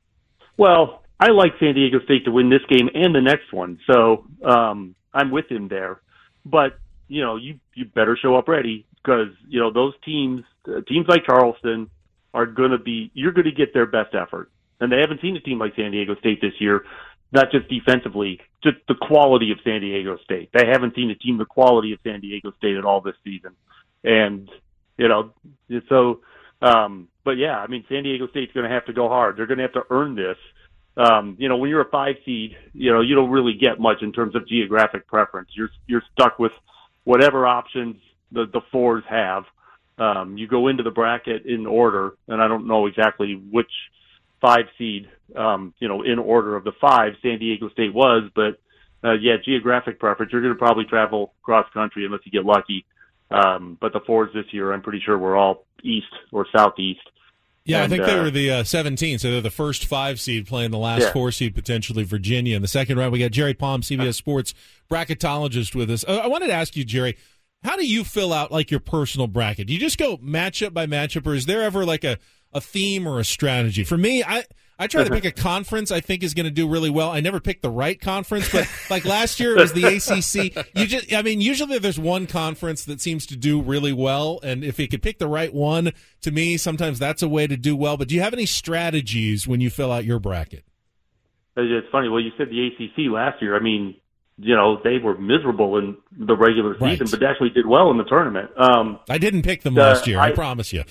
S16: Well, I like San Diego State to win this game and the next one, so I'm with him there. But, you know, you better show up ready because, you know, those teams like Charleston are going to be – you're going to get their best effort. And they haven't seen a team like San Diego State this year, not just defensively, just the quality of San Diego State. They haven't seen a team the quality of San Diego State at all this season. And, you know, so but, yeah, I mean, San Diego State's going to have to go hard. They're going to have to earn this. You know, when you're a 5 seed, you know, you don't really get much in terms of geographic preference. You're stuck with whatever options the 4s have. You go into the bracket in order, and I don't know exactly which 5 seed, you know, in order of the 5 San Diego State was, but yeah, geographic preference, you're going to probably travel cross country unless you get lucky. But the 4s this year, I'm pretty sure were all east or southeast.
S3: Yeah, I think they were the 17, so they're the first 5 seed playing the last 4 seed, potentially Virginia. In the second round, we got Jerry Palm, CBS Sports bracketologist with us. I wanted to ask you, Jerry, how do you fill out like your personal bracket? Do you just go matchup by matchup, or is there ever like a theme or a strategy? For me, I try to pick a conference I think is going to do really well. I never picked the right conference, but like last year it was the ACC. Usually there's one conference that seems to do really well, and if you could pick the right one, to me, sometimes that's a way to do well. But do you have any strategies when you fill out your bracket?
S16: It's funny. Well, you said the ACC last year. I mean, you know, they were miserable in the regular season, but actually did well in the tournament. I
S3: didn't pick them last year, I promise you.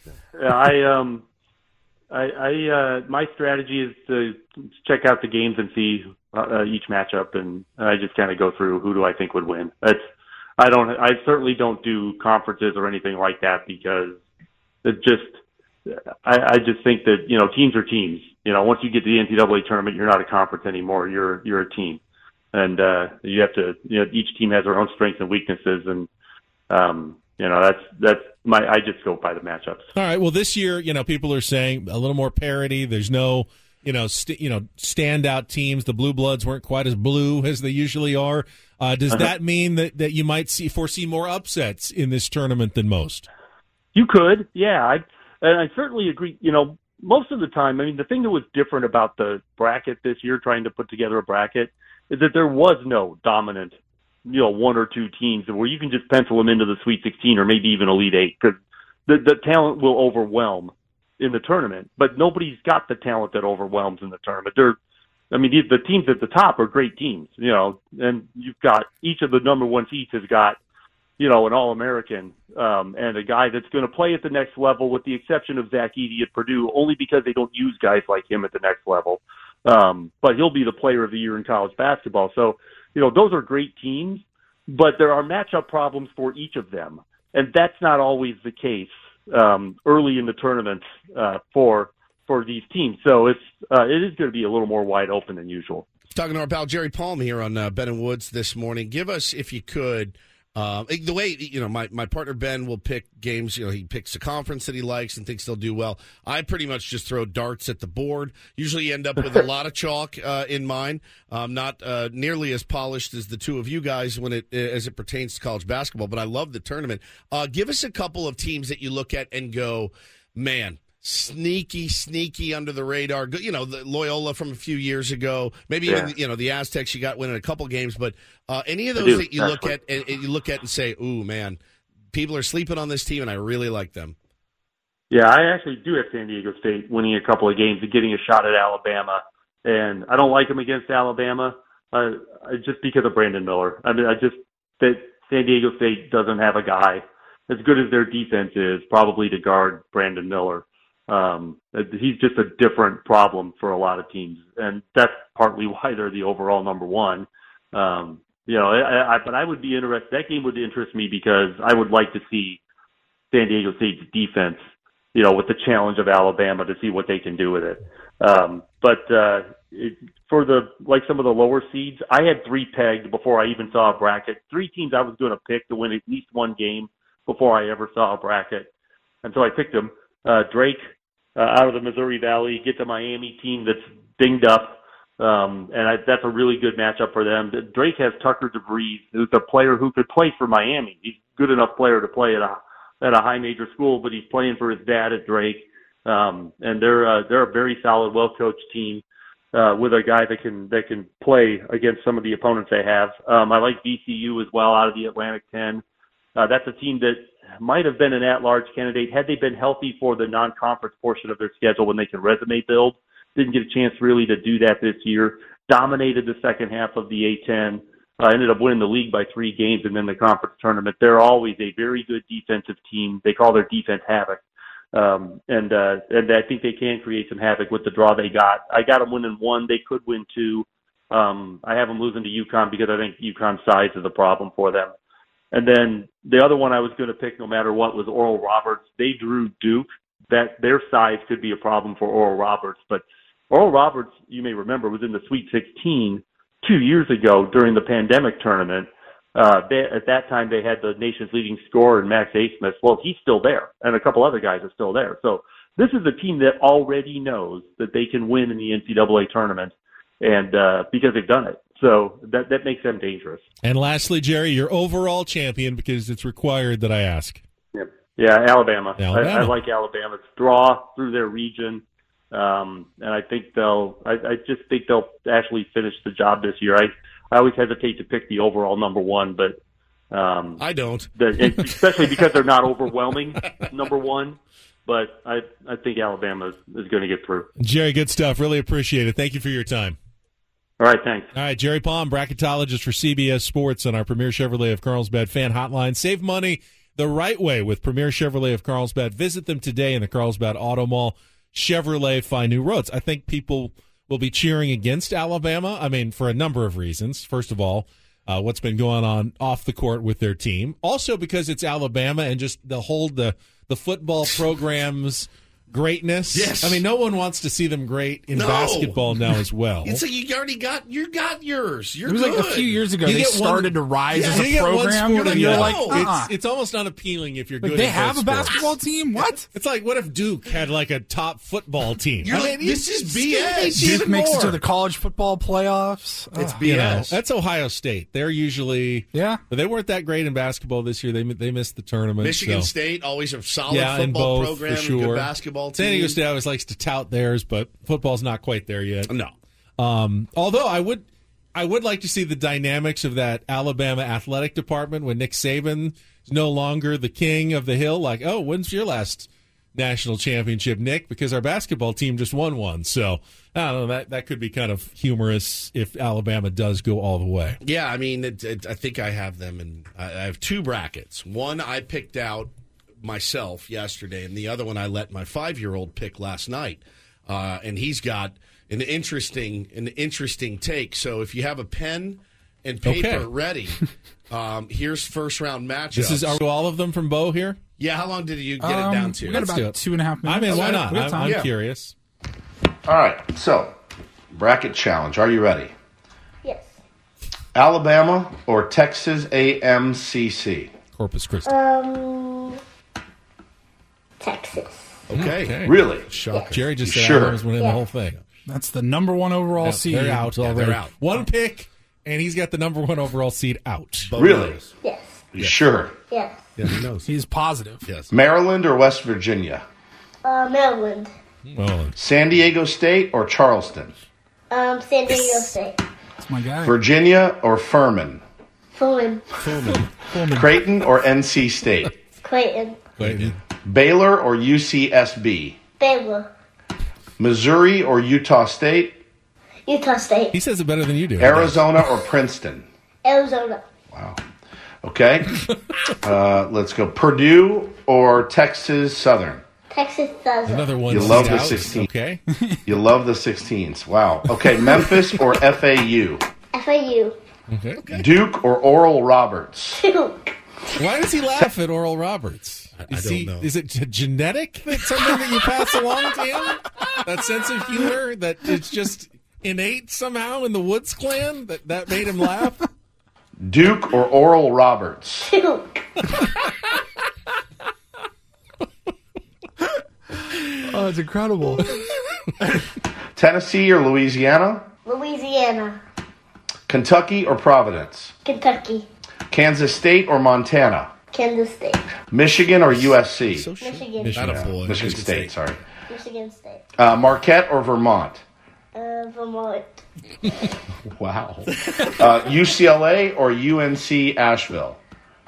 S16: My strategy is to check out the games and see each matchup, and I just kind of go through who do I think would win. I certainly don't do conferences or anything like that because I just think that, you know, teams are teams. You know, once you get to the NCAA tournament, you're not a conference anymore. You're a team, and you have to. You know, each team has their own strengths and weaknesses, and you know, I just go by the matchups.
S3: All right. Well, this year, you know, people are saying a little more parity. There's no, standout teams. The Blue Bloods weren't quite as blue as they usually are. Does that mean that you might foresee more upsets in this tournament than most?
S16: You could, yeah. I certainly agree. You know, most of the time, I mean, the thing that was different about the bracket this year, trying to put together a bracket, is that there was no dominant, you know, 1 or 2 teams where you can just pencil them into the Sweet 16 or maybe even Elite 8 because the talent will overwhelm in the tournament. But nobody's got the talent that overwhelms in the tournament. The teams at the top are great teams, you know, and you've got each of the number 1 seeds has got, you know, an All-American and a guy that's going to play at the next level, with the exception of Zach Edey at Purdue, only because they don't use guys like him at the next level. But he'll be the player of the year in college basketball. So, you know, those are great teams, but there are matchup problems for each of them. And that's not always the case early in the tournament for these teams. So it is going to be a little more wide open than usual.
S5: Talking to our pal Jerry Palm here on Ben and Woods this morning. Give us, if you could, the way, you know, my partner Ben will pick games. You know, he picks a conference that he likes and thinks they'll do well. I pretty much just throw darts at the board. Usually end up with a lot of chalk in mine. Not nearly as polished as the two of you guys as it pertains to college basketball, but I love the tournament. Give us a couple of teams that you look at and go, man, sneaky under the radar. You know, the Loyola from a few years ago, maybe even, you know, the Aztecs you got winning a couple games, but any of those that you look at and say, ooh, man, people are sleeping on this team and I really like them.
S16: Yeah, I actually do have San Diego State winning a couple of games and getting a shot at Alabama, and I don't like them against Alabama just because of Brandon Miller. I mean, that San Diego State doesn't have a guy as good as their defense is probably to guard Brandon Miller. He's just a different problem for a lot of teams, and that's partly why they're the overall number 1. You know, but I would be interested. That game would interest me because I would like to see San Diego State's defense, with the challenge of Alabama to see what they can do with it. For some of the lower seeds, I had 3 pegged before I even saw a bracket. 3 teams I was going to pick to win at least one game before I ever saw a bracket. And so I picked them. Drake out of the Missouri Valley, get the Miami team that's dinged up. That's a really good matchup for them. Drake has Tucker DeVries, who's a player who could play for Miami. He's a good enough player to play at a high major school, but he's playing for his dad at Drake. And they're a very solid, well-coached team with a guy that can play against some of the opponents they have. I like VCU as well out of the Atlantic 10. That's a team that might have been an at-large candidate had they been healthy for the non-conference portion of their schedule when they can resume build. Didn't get a chance really to do that this year. Dominated the second half of the A-10. Ended up winning the league by 3 games and then the conference tournament. They're always a very good defensive team. They call their defense havoc. And I think they can create some havoc with the draw they got. I got them winning 1. They could win 2. I have them losing to UConn because I think UConn's size is a problem for them. And then the other one I was going to pick no matter what was Oral Roberts. They drew Duke. That their size could be a problem for Oral Roberts. But Oral Roberts, you may remember, was in the Sweet 16 2 years ago during the pandemic tournament. At that time, they had the nation's leading scorer in Max Asmus. Well, he's still there, and a couple other guys are still there. So this is a team that already knows that they can win in the NCAA tournament, and because they've done it. So that makes them dangerous.
S3: And lastly, Jerry, your overall champion, because it's required that I ask.
S16: Yep. Yeah, Alabama. I like Alabama's draw through their region, and I think I just think they'll actually finish the job this year. I always hesitate to pick the overall number 1, but
S5: I don't,
S16: especially because they're not overwhelming number 1. But I think Alabama is going to get through.
S3: Jerry, good stuff. Really appreciate it. Thank you for your time.
S16: All right, thanks.
S3: All right, Jerry Palm, bracketologist for CBS Sports on our Premier Chevrolet of Carlsbad fan hotline. Save money the right way with Premier Chevrolet of Carlsbad. Visit them today in the Carlsbad Auto Mall. Chevrolet, find new roads. I think people will be cheering against Alabama. I mean, for a number of reasons. First of all, what's been going on off the court with their team. Also because it's Alabama and just they'll hold the football program's greatness.
S5: Yes.
S3: I mean, no one wants to see them great in basketball now as well.
S5: It's like you already got yours. You're
S4: it was
S5: good.
S4: Like a few years ago they started to rise as a program. You're like,
S3: it's almost unappealing if you're good.
S4: They
S3: at
S4: have a
S3: sports.
S4: basketball team? What?
S3: It's like, what if Duke had like a top football team?
S5: This is BS.
S4: Duke makes it to the college football playoffs.
S5: It's BS.
S3: That's Ohio State. They're usually but they weren't that great in basketball this year. They missed the tournament.
S5: Michigan State always a solid football program,
S3: for sure.
S5: And good basketball team.
S3: San Diego State always likes to tout theirs, but football's not quite there yet.
S5: No.
S3: Although I would like to see the dynamics of that Alabama athletic department when Nick Saban is no longer the king of the hill. Like, oh, when's your last national championship, Nick? Because our basketball team just won one. So I don't know. That could be kind of humorous if Alabama does go all the way.
S5: Yeah, I mean, I think I have them, and I have 2 brackets. One I picked out myself yesterday, and the other one I let my 5-year-old pick last night. And he's got an interesting take. So if you have a pen and paper ready, here's first round matchups.
S3: Are all of them from Bo here?
S5: Yeah. How long did you get it down to?
S4: We got about 2.5 minutes.
S3: I mean, why not? I'm curious.
S12: All right. So, bracket challenge. Are you ready?
S17: Yes.
S12: Alabama or Texas AMCC?
S3: Corpus Christi.
S17: Texas.
S5: Okay.
S12: Really?
S3: Shocking. Jerry just said
S12: Sure.
S3: Alabama's winning the whole thing.
S4: That's the number 1 overall seed.
S3: They're out already.
S5: They're out.
S3: One pick, and he's got the number 1 overall seed out.
S12: Really?
S17: Yes.
S12: You sure?
S17: Yes.
S5: Yeah, he knows.
S4: He's positive.
S5: Yes.
S12: Maryland or West Virginia?
S17: Maryland.
S12: San Diego State or Charleston?
S17: San Diego State.
S4: That's my guy.
S12: Virginia or Furman?
S17: Fulham.
S12: Creighton or NC State?
S17: Creighton.
S12: Baylor or UCSB?
S17: Baylor.
S12: Missouri or Utah State?
S17: Utah State.
S3: He says it better than you do.
S12: Arizona or Princeton?
S17: Arizona.
S12: Wow. Okay. Let's go. Purdue or Texas Southern?
S17: Texas Southern.
S3: Another one.
S12: You love the
S3: out.
S12: 16.
S3: Okay.
S12: You love the 16s. Wow. Okay. Memphis or FAU?
S17: FAU.
S3: Okay.
S12: Duke or Oral Roberts?
S17: Duke.
S3: Why does he laugh at Oral Roberts?
S5: I don't know.
S3: Is it genetic? That's something that you pass along to him? That sense of humor that it's just innate somehow in the Woods clan that made him laugh?
S18: Duke or Oral Roberts?
S17: Duke.
S4: Oh, it's incredible.
S18: Tennessee or Louisiana?
S17: Louisiana.
S18: Kentucky or Providence?
S17: Kentucky.
S18: Kansas State or Montana?
S17: Kansas State.
S18: Michigan or USC?
S17: Michigan.
S18: Michigan State, sorry.
S17: Michigan State.
S18: Marquette or Vermont?
S17: Vermont.
S18: Wow. UCLA or UNC Asheville?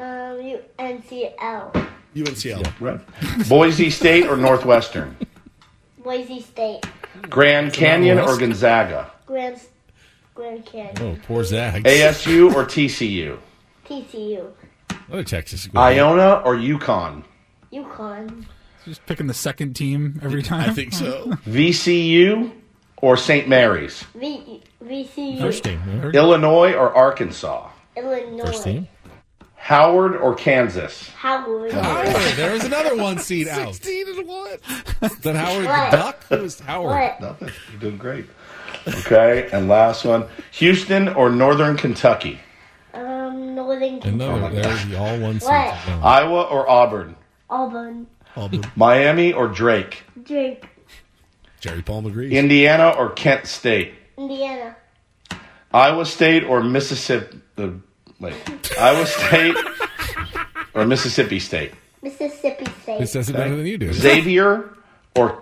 S17: UNCL.
S5: UNCL.
S18: Right. Boise State or Northwestern?
S17: Boise State.
S18: Grand Canyon or Gonzaga?
S17: Grand Canyon.
S3: Oh, poor Zags.
S18: ASU or TCU?
S17: TCU.
S3: Another Texas school.
S18: Iona or UConn?
S17: UConn.
S4: Just picking the second team every time.
S5: I think so.
S18: VCU or St. Mary's?
S17: VCU.
S3: First team.
S18: Illinois or Arkansas?
S17: Illinois.
S3: First team.
S18: Howard or Kansas?
S17: Howard.
S3: Howard. There was another one seed out.
S5: 16-1.
S3: Then Howard
S17: What?
S3: the Duck? Who was Howard?
S17: What?
S18: Nothing. You're doing great. Okay, and last one. Houston or Northern Kentucky?
S17: Northern Kentucky.
S3: Another. There's the all one seed.
S17: What?
S18: Iowa or Auburn?
S17: Auburn.
S18: Miami or Drake?
S17: Drake.
S5: Jerry Palm agrees.
S18: Indiana or Kent State?
S17: Indiana.
S18: Iowa State or Mississippi? Iowa State or Mississippi State?
S17: Mississippi State.
S3: Who says it better than you do?
S18: Xavier or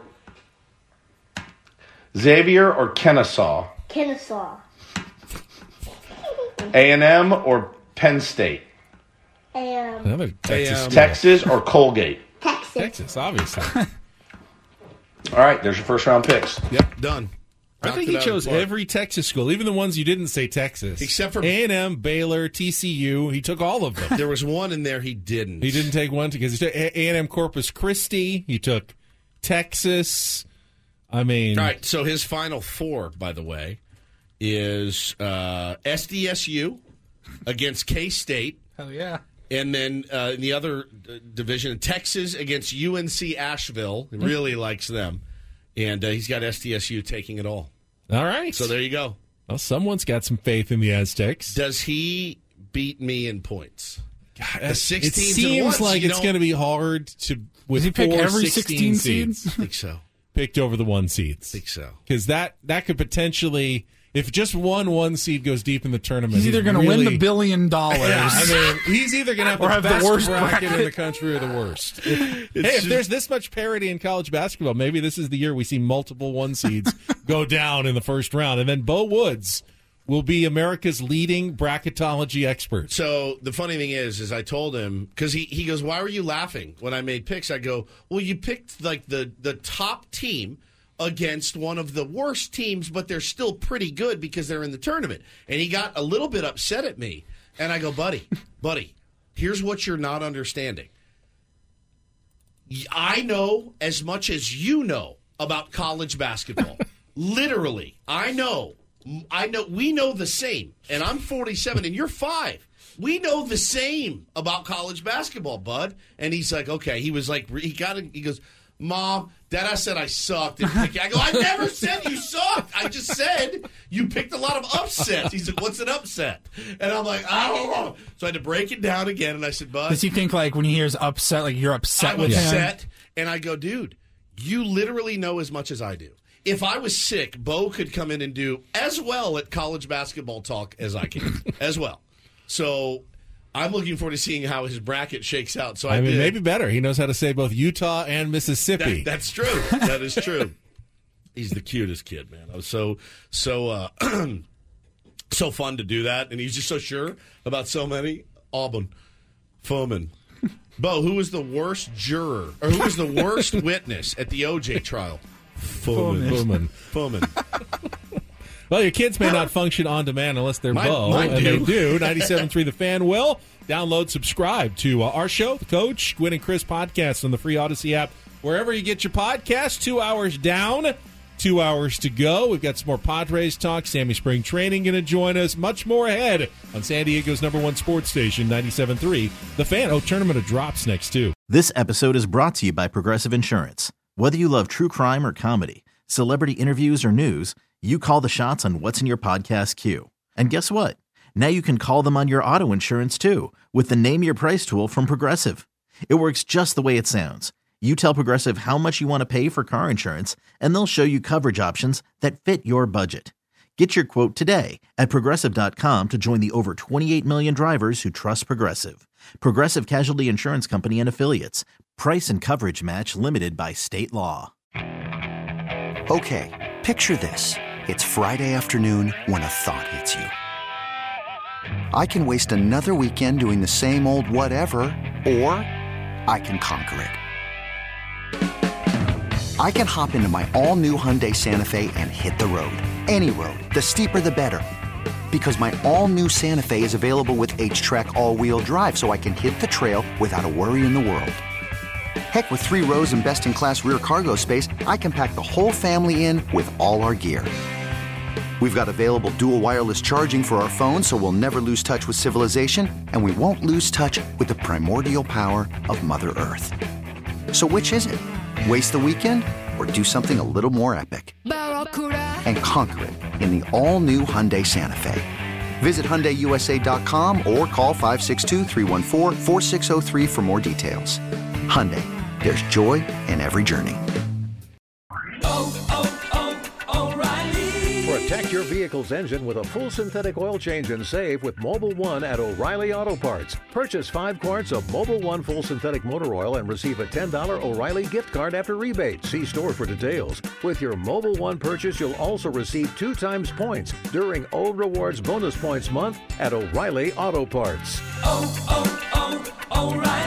S18: Kennesaw?
S17: Kennesaw.
S18: A&M or Penn State?
S3: Another Texas. school.
S18: Texas or Colgate?
S3: Texas, obviously.
S18: All right, there's your first round picks.
S5: Yep, done.
S3: I think he chose every Texas school, even the ones you didn't say Texas.
S5: Except for
S3: A&M, Baylor, TCU. He took all of them.
S5: There was one in there he didn't.
S3: He didn't take one because he took A&M Corpus Christi. He took Texas. I mean...
S5: All right, so his final four, by the way, is SDSU against K-State.
S4: Hell yeah.
S5: And then in the other division, Texas against UNC Asheville. He really likes them. And he's got SDSU taking it all.
S3: All right.
S5: So there you go.
S3: Well, someone's got some faith in the Aztecs.
S5: Does he beat me in points?
S3: It seems like it's going to be hard to with
S4: Does he pick
S3: 4
S4: every
S3: 16 seeds.
S5: I think so.
S3: Picked over the 1 seeds.
S5: I think so.
S3: Because that could potentially, if just one seed goes deep in the tournament,
S4: He's either going to win the $1 billion.
S3: Yeah, I mean, he's either going to have
S4: Or
S3: the
S4: have the
S3: best
S4: worst
S3: bracket
S4: bracket.
S3: in the country or the worst. If there's this much parity in college basketball, maybe this is the year we see multiple 1 seeds go down in the first round. And then Bo Woods will be America's leading bracketology expert.
S5: So the funny thing is I told him, because he goes, why were you laughing when I made picks? I go, well, you picked like the top team against one of the worst teams, but they're still pretty good because they're in the tournament. And he got a little bit upset at me. And I go, buddy, here's what you're not understanding. I know as much as you know about college basketball. Literally, I know. We know the same. And I'm 47 and you're 5. We know the same about college basketball, bud. And he's like, okay. He was like, he goes, Mom, Dad, I said I sucked. I go, I never said you sucked. I just said you picked a lot of upsets. He said, what's an upset? And I'm like, I don't know. So I had to break it down again. And I said, Bud.
S4: Does he think like when he hears upset, like you're upset
S5: I'm
S4: with
S5: upset.
S4: him?
S5: And I go, dude, you literally know as much as I do. If I was sick, Bo could come in and do as well at college basketball talk as I can, as well. So I'm looking forward to seeing how his bracket shakes out. So I mean,
S3: maybe better. He knows how to say both Utah and Mississippi.
S5: That's true. That is true. He's the cutest kid, man. I was so fun to do that, and he's just so sure about so many. Auburn, Furman. Bo, who was the worst juror, or who was the worst witness at the OJ trial? Furman.
S3: Well, your kids may not function on demand unless they're Bo,
S5: mine
S3: and
S5: do.
S3: they do. 97.3 The Fan will. Download, subscribe to our show, The Coach, Gwynn and Chris podcast on the free Odyssey app. Wherever you get your podcast, 2 hours down 2 hours to go. We've got some more Padres talk. Sammy Spring Training going to join us. Much more ahead on San Diego's #1 sports station, 97.3 The Fan. Oh, Tournament of Drops next, too.
S13: This episode is brought to you by Progressive Insurance. Whether you love true crime or comedy, celebrity interviews or news, you call the shots on what's in your podcast queue. And guess what? Now you can call them on your auto insurance, too, with the Name Your Price tool from Progressive. It works just the way it sounds. You tell Progressive how much you want to pay for car insurance, and they'll show you coverage options that fit your budget. Get your quote today at Progressive.com to join the over 28 million drivers who trust Progressive. Progressive Casualty Insurance Company and Affiliates. Price and coverage match limited by state law.
S9: Okay, picture this. It's Friday afternoon when a thought hits you. I can waste another weekend doing the same old whatever, or I can conquer it. I can hop into my all-new Hyundai Santa Fe and hit the road. Any road. The steeper, the better. Because my all-new Santa Fe is available with H-Track all-wheel drive, so I can hit the trail without a worry in the world. Heck, with 3 rows and best-in-class rear cargo space, I can pack the whole family in with all our gear. We've got available dual wireless charging for our phones, so we'll never lose touch with civilization, and we won't lose touch with the primordial power of Mother Earth. So which is it? Waste the weekend or do something a little more epic? And conquer it in the all-new Hyundai Santa Fe. Visit HyundaiUSA.com or call 562-314-4603 for more details. Hyundai, there's joy in every journey.
S19: Protect your vehicle's engine with a full synthetic oil change and save with Mobil 1 at O'Reilly Auto Parts. Purchase 5 quarts of Mobil 1 full synthetic motor oil and receive a $10 O'Reilly gift card after rebate. See store for details. With your Mobil 1 purchase, you'll also receive 2 times points during O Rewards Bonus Points Month at O'Reilly Auto Parts.
S11: O'Reilly.